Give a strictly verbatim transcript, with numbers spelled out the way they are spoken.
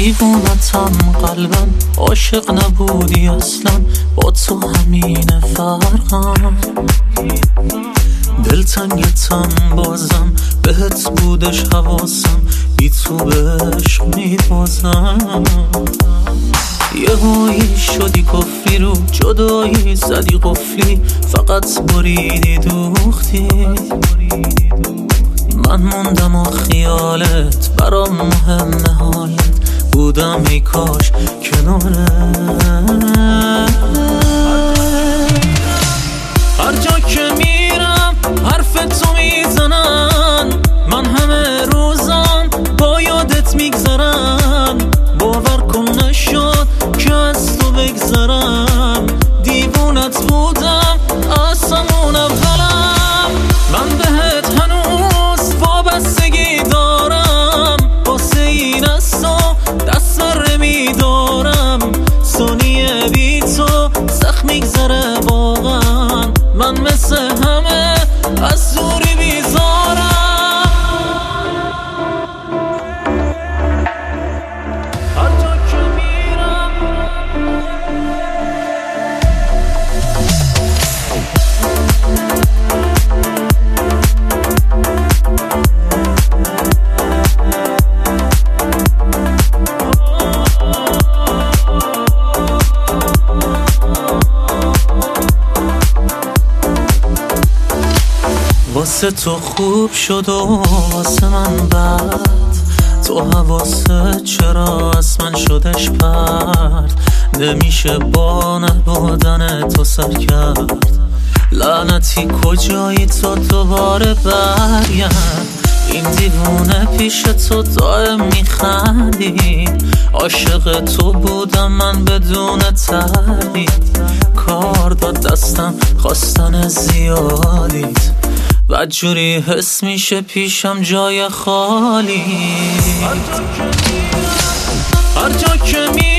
دیوونتم قلبم عاشق نبودی اصلا، با تو همین فرقم. دلتنگتم بازم بهت بودش حواسم، بی تو بهش میبازم. یه هایی شدی کفری رو جدایی زدی قفلی، فقط بریدی دوختی. من موندم و خیالت برام مهمه، حالت بودم ای کاش کناره. هر جا که میرم حرف تو میزنن، من همه روزم با یادت میگذرم. باور کن نشد که از تو بگذرم، دیوونت بودم از همون اولم. من بهت هنوز وابستگی دارم، واسه این از تو دست بر میدارم. ثانیه بی تو سخت میگذره واقعا، من مثل همه از دوری بیزارم. هر جا که میرم واسه تو خوب شد و واسه من بد، تو حواست چرا از من شدش پرد. نمیشه با نبودن تو سر کرد، لعنتی کجایی تو دوباره برگرد. این دیوونه پیش تو دائم میخندید، عاشق تو بودم من بدون تردید. کار داد دستم خواستن زیادید، بدجوری حس میشه پیشم جای خالی. هر جا که می